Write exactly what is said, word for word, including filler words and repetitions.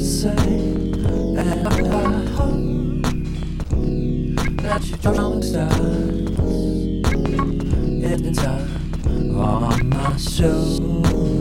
same. And I hope that you don't start it inside on my show.